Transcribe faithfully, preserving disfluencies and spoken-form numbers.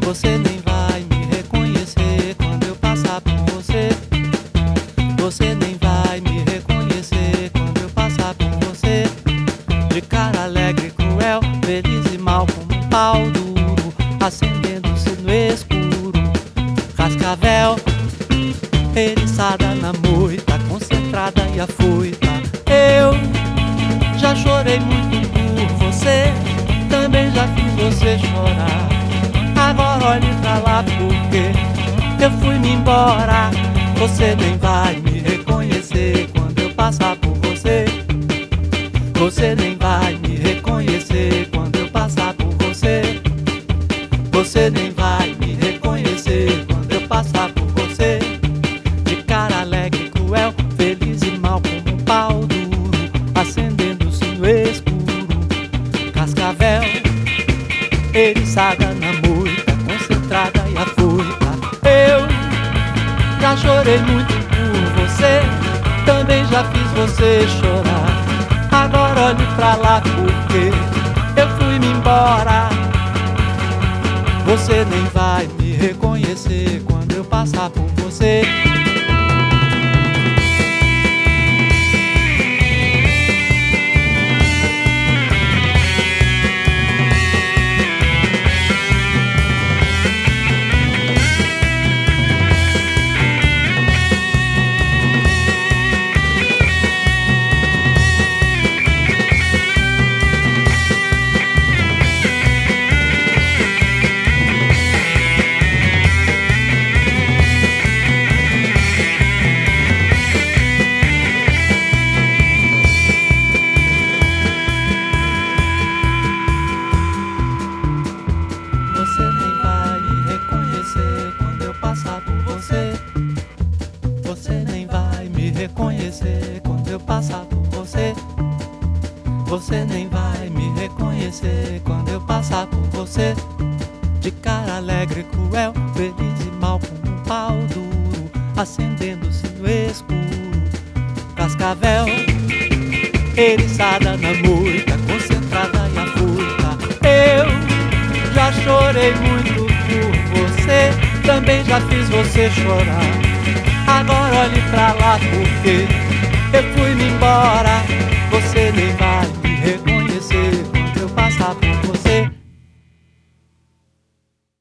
Você nem vai me reconhecer quando eu passar por você. Você nem vai me reconhecer quando eu passar por você. De cara alegre, cruel, feliz e mal como um pau duro, acendendo-se no escuro. Cascavel, eriçada na moita, concentrada e afoita. Eu já chorei muito por você, também já fiz você chorar. Agora olhe pra lá porque eu fui-me embora. Você nem vai me reconhecer quando eu passar por você. Você nem vai me reconhecer quando eu passar por você. Você nem vai me reconhecer quando eu passar por você. De cara alegre, cruel, feliz e mal como um pau duro, acendendo-se no escuro. Cascavel, eriçada na moita, concentrada e afoita. Eu já chorei muito por você, também já fiz você chorar. Agora olhe pra lá porque eu fui-me embora. Você nem vai me reconhecer quando eu passar por você. Você nem vai me reconhecer quando eu passar por você. Você nem vai me reconhecer quando eu passar por você. Você nem vai me reconhecer quando eu passar por você. De cara alegre, cruel, feliz e mal como um pau duro, acendendo-se no escuro. Cascavel, eriçada na moita, concentrada e afoita. Eu já chorei muito por você, também já fiz você chorar. Agora olhe pra lá porque eu fui-me embora. Você nem vai me